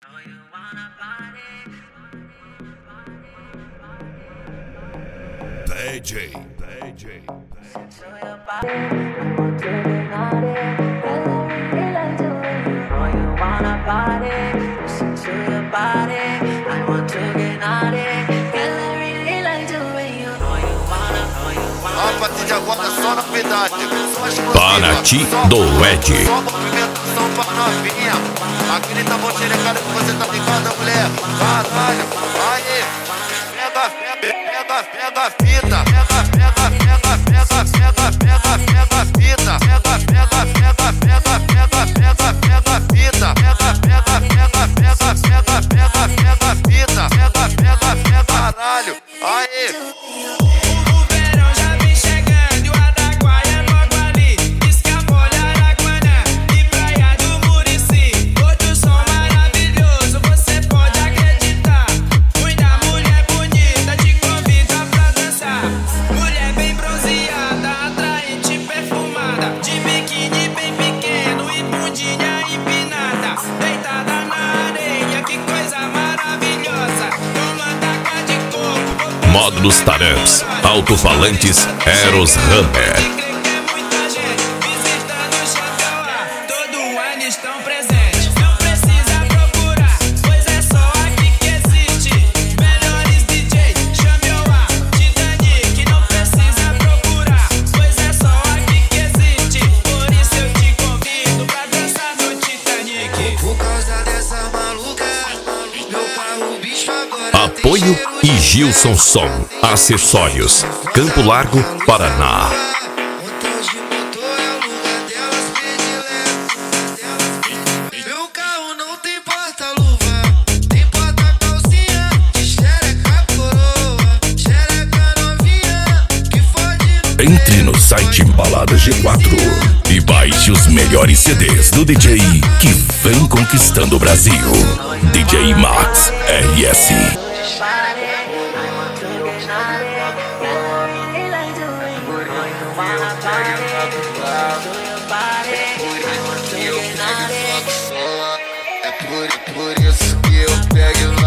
DJ. A partir de agora só novidade. Paraty do Ed. Só movimentação pra novinha. Aquele tá bom xerecado que você tá ligada, mulher. Caralho, aí. Pega a fita. Pega a fita. Caralho, aí. Módulos Taramps, alto-falantes Eros Hammer. Apoio e Gilson Som, acessórios, Campo Largo, Paraná. Meu carro não tem porta-luva, tem porta-calcinha, xereca coroa, xereca novinha, que fode. Entre no site Balada G4 e baixe os melhores CDs do DJ que vem conquistando o Brasil. DJ Max RS. É por isso que eu pego